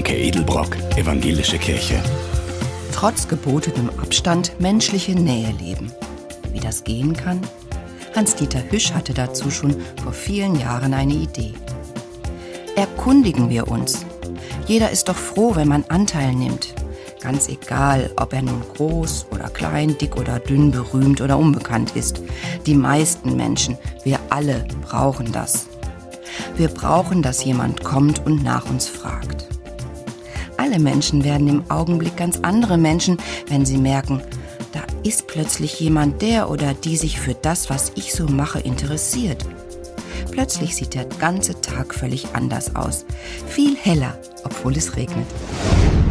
Franke Edelbrock, Evangelische Kirche. Trotz gebotenem Abstand menschliche Nähe leben. Wie das gehen kann? Hans-Dieter Hüsch hatte dazu schon vor vielen Jahren eine Idee. Erkundigen wir uns. Jeder ist doch froh, wenn man Anteil nimmt. Ganz egal, ob er nun groß oder klein, dick oder dünn, berühmt oder unbekannt ist. Die meisten Menschen, wir alle brauchen das. Wir brauchen, dass jemand kommt und nach uns fragt. Alle Menschen werden im Augenblick ganz andere Menschen, wenn sie merken, da ist plötzlich jemand, der oder die sich für das, was ich so mache, interessiert. Plötzlich sieht der ganze Tag völlig anders aus. Viel heller, obwohl es regnet.